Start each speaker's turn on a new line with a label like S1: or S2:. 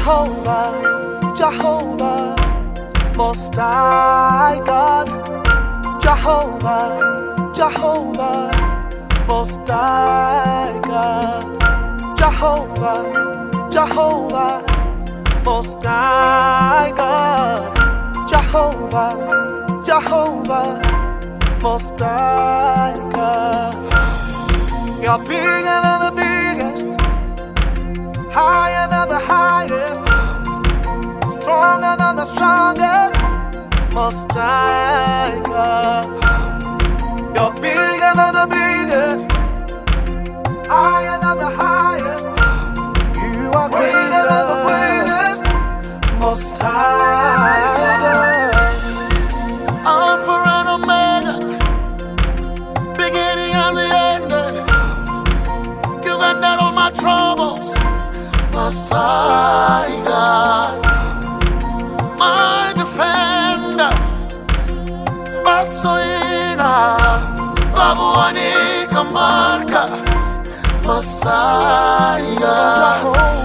S1: Jehovah, Jehovah, Most High God. Jehovah, Jehovah, Most High God. Jehovah, Jehovah, Most High God. Jehovah, Jehovah, Most High God. You're bigger than the biggest, higher than the highest, stronger than the strongest, Most High God. You're bigger than the biggest, higher than the highest, you are greater than the greatest, Most High God. Alpha and Omega, beginning and the ending, you've ended all my troubles, Most High God. My defender, Basoina, Babuani Kamarka, Most High God.